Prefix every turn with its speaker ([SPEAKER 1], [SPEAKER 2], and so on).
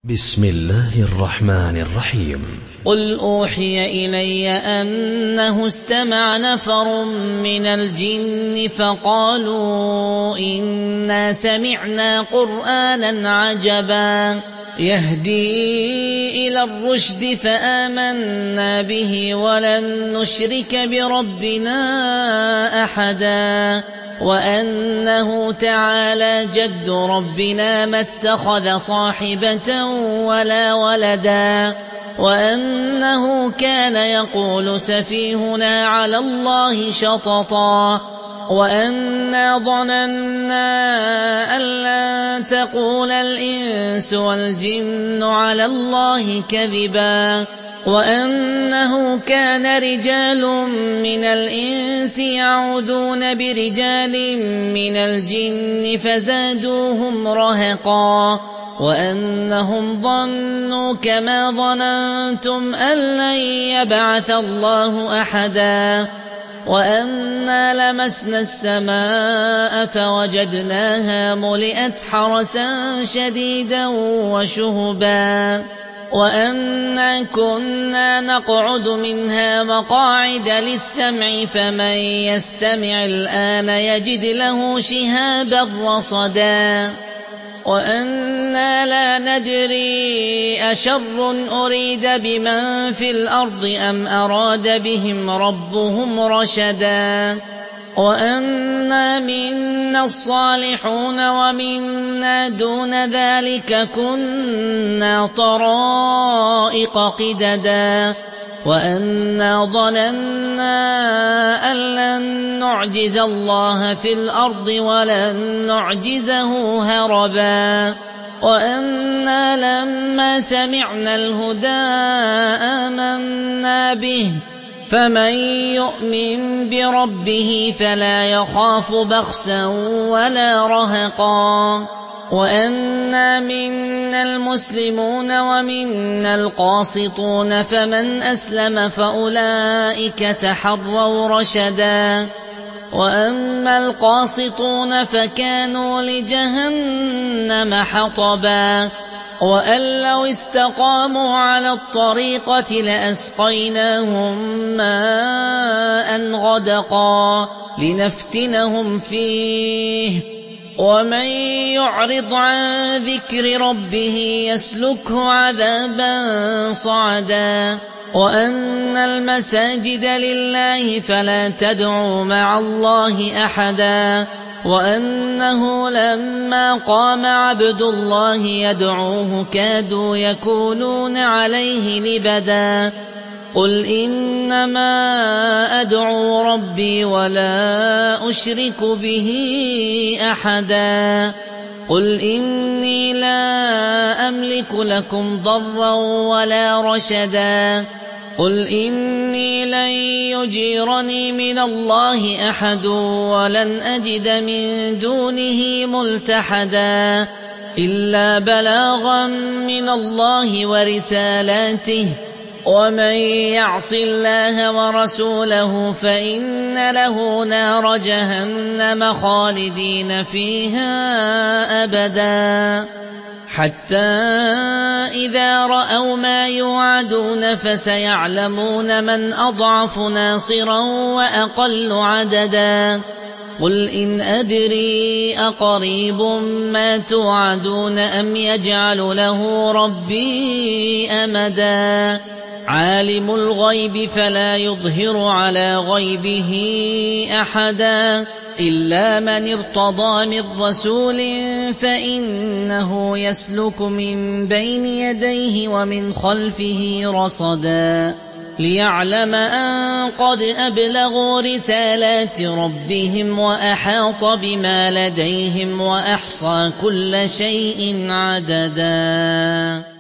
[SPEAKER 1] بسم الله الرحمن الرحيم.
[SPEAKER 2] قل أوحي إلي أنه استمع نفر من الجن فقالوا إنا سمعنا قرآنا عجبا يهدي إلى الرشد فآمنا به ولن نشرك بربنا أحدا وأنه تعالى جد ربنا ما اتخذ صاحبة ولا ولدا وأنه كان يقول سفيهنا على الله شططا وأنا ظننا أن لن تقول الإنس والجن على الله كذبا وأنه كان رجال من الإنس يعوذون برجال من الجن فزادوهم رهقا وأنهم ظنوا كما ظننتم أن لن يبعث الله أحدا وأنا لمسنا السماء فوجدناها ملئت حرسا شديدا وشهبا وأنا كنا نقعد منها مقاعد للسمع فمن يستمع الآن يجد له شهابا رصدا وأنا لا ندري أشر أريد بمن في الأرض أم أراد بهم ربهم رشدا وأنا منا الصالحون ومنا دون ذلك كنا طرائق قددا وأنا ظننا أن لن نعجز الله في الأرض ولن نعجزه هربا وأنا لما سمعنا الهدى آمنا به فمن يؤمن بربه فلا يخاف بخسا ولا رهقا وأنا منا المسلمون ومنا القاسطون فمن أسلم فأولئك تحروا رشدا وأما القاسطون فكانوا لجهنم حطبا وأن لو استقاموا على الطريقة لأسقيناهم ماء غدقا لنفتنهم فيه ومن يعرض عن ذكر ربه يسلكه عذابا صعدا وأن المساجد لله فلا تدعوا مع الله أحدا وأنه لما قام عبد الله يدعوه كادوا يكونون عليه لبدا قل إنما أدعو ربي ولا أشرك به أحدا قل إني لا أملك لكم ضرا ولا رشدا قل إني لن يجيرني من الله أحد ولن أجد من دونه ملتحدا إلا بلاغا من الله ورسالاته ومن يعص الله ورسوله فإن له نار جهنم خالدين فيها أبدا حتى إذا رأوا ما يوعدون فسيعلمون من أضعف ناصرا وأقل عددا قل إن أدري أقريب ما توعدون أم يجعل له ربي أمدا عالم الغيب فلا يظهر على غيبه أحدا إلا من ارتضى من رسول فإنه يسلك من بين يديه ومن خلفه رصدا ليعلم أن قد أبلغوا رسالات ربهم وأحاط بما لديهم وأحصى كل شيء عددا.